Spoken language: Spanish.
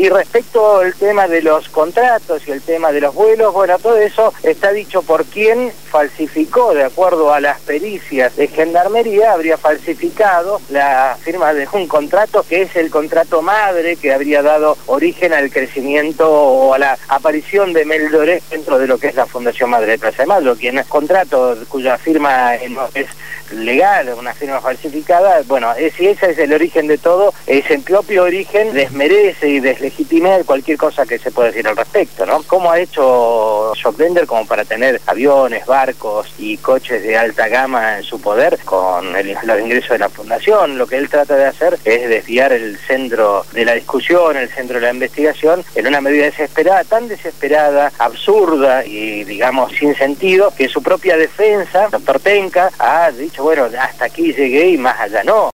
Y respecto al tema de los contratos y el tema de los vuelos, bueno, todo eso está dicho por quien falsificó, de acuerdo a las pericias de Gendarmería, habría falsificado la firma de un contrato que es el contrato madre que habría dado origen al crecimiento o a la aparición de Meldoré dentro de lo que es la Fundación Madre de Plaza de Mayo, quien contrato cuya firma no es legal, una firma falsificada, bueno, si ese es el origen de todo, ese propio origen desmerece y deslegitima cualquier cosa que se pueda decir al respecto, ¿no? ¿Cómo ha hecho Shockdender como para tener aviones, barcos y coches de alta gama en su poder con los ingresos de la fundación? Lo que él trata de hacer es desviar el centro de la discusión, el centro de la investigación, en una medida desesperada, tan desesperada, absurda y, digamos, sin sentido, que su propia defensa, doctor Penca, ha dicho, bueno, hasta aquí llegué y más allá no.